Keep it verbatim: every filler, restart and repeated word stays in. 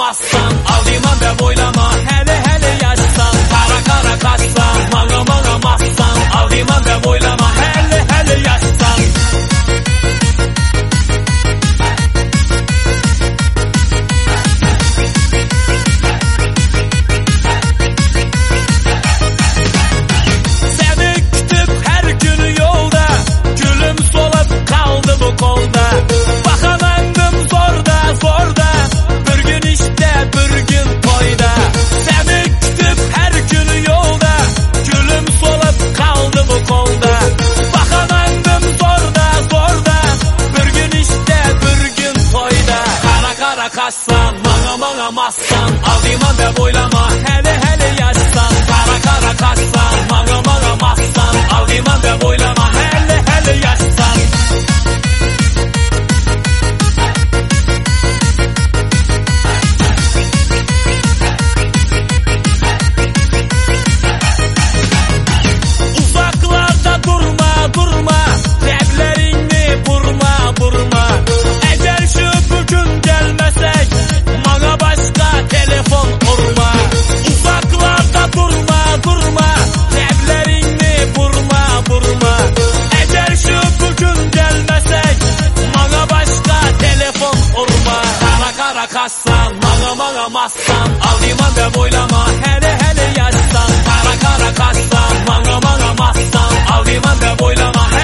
oynamazsan, aldıyman da boylama, hele hele yaşsan. Kara kara kaçsan, mana mana mazsan, aldıyman da boylama, hele hele yaşsan. Seni kütüp her gün yolda, gülüm solup kaldı bu kolda. Bakalandım zorda zorda, bir gün işte bir gün toyda. Seni kütüp her gün yolda, gülüm solup kaldı bu kolda. Bakalandım zorda zorda, bir gün işte bir gün toyda. Kara kara kaçsan, mana mana mazsan, aldıyman da boylama, hele hele yaşsan. Kara kara kaçsan, mana mana mazsan, aldıyman da boylama, hele hele yaşsan. Uzaklarda durma durma, reblerini burma burma. Eğer şu bugün gelmesek, bana başka telefon urma. Uzaklarda durma durma, reblerini burma burma. Eğer şu bugün gelmesek, bana başka telefon urma. Kara kara kaçsan, mana mana mazsan, aldıyman da boylama, hele hele yaşsan. Kara kara kaçsan, mana mana mazsan, aldıyman da boylama,